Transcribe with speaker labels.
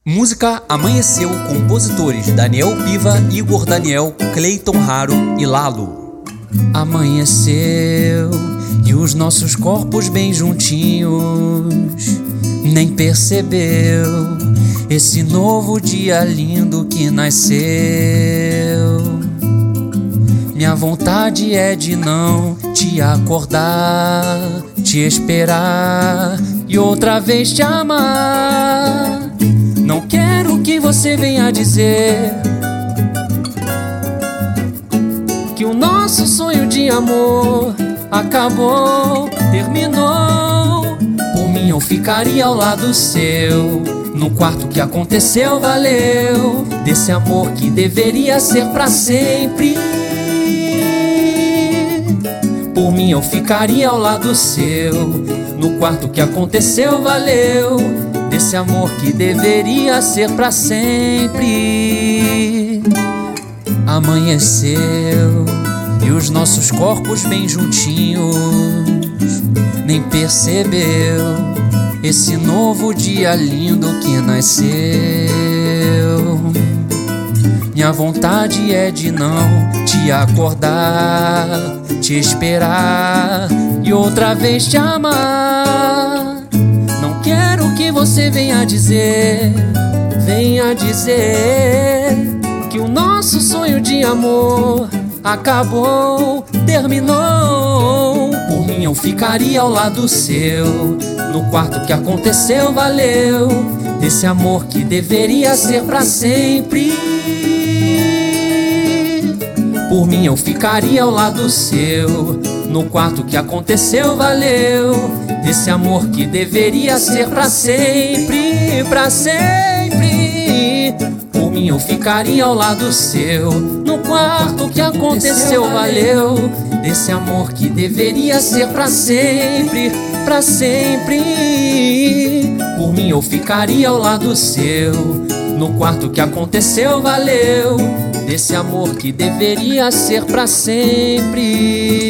Speaker 1: Música Amanheceu, compositores Daniel Piva, Igor Daniel, Cleiton Raro e Lalo. Amanheceu e os nossos corpos bem juntinhos, nem percebeu esse novo dia lindo que nasceu. Minha vontade é de não te acordar, te esperar e outra vez te amar. Não quero que você venha dizer que o nosso sonho de amor acabou, terminou. Por mim eu ficaria ao lado seu, no quarto que aconteceu valeu, desse amor que deveria ser pra sempre. Por mim eu ficaria ao lado seu, no quarto que aconteceu valeu, desse amor que deveria ser pra sempre. Amanheceu e os nossos corpos bem juntinhos, nem percebeu esse novo dia lindo que nasceu. Minha vontade é de não te acordar, te esperar e outra vez te amar. Não quero que você venha dizer que o nosso sonho de amor acabou, terminou. Por mim eu ficaria ao lado seu, no quarto que aconteceu valeu, desse amor que deveria ser pra sempre. Por mim eu ficaria ao lado seu, no quarto que aconteceu valeu, desse amor que deveria ser pra sempre, pra sempre. Por mim eu ficaria ao lado seu, no quarto que aconteceu valeu, desse amor que deveria ser pra sempre, pra sempre. Por mim eu ficaria ao lado seu, no quarto que aconteceu valeu, desse amor que deveria ser pra sempre.